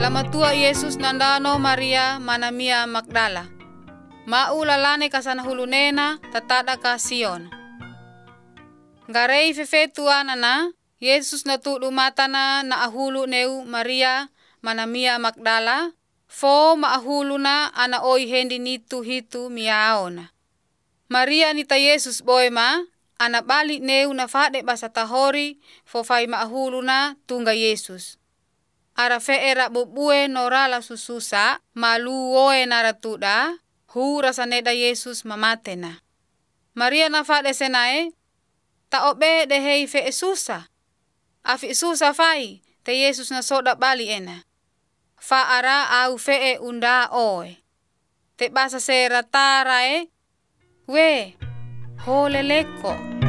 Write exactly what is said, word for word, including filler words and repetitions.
Lamatua Yesus nandano Maria manamia Magdala. Maulalane kasanahulunena tatada ka Sion. Garei fefetuanana Yesus natudu matana na ahulu neu Maria manamia Magdala. Fo maahuluna ana oi hendi nitu hitu miaona. Maria nita Yesus boema ana bali neu na fade basa tahori fo fai maahuluna tunga Yesus. Ara feera bubue norala sususa malu woe naratuda hu rasaneda Yesus mamatena. Maria na fade senae ta obe de hei fe susa. Afi susa fai te Yesus na soda bali ena. Fa ara au fee unda oe. Te basa sera tarae we holeleko.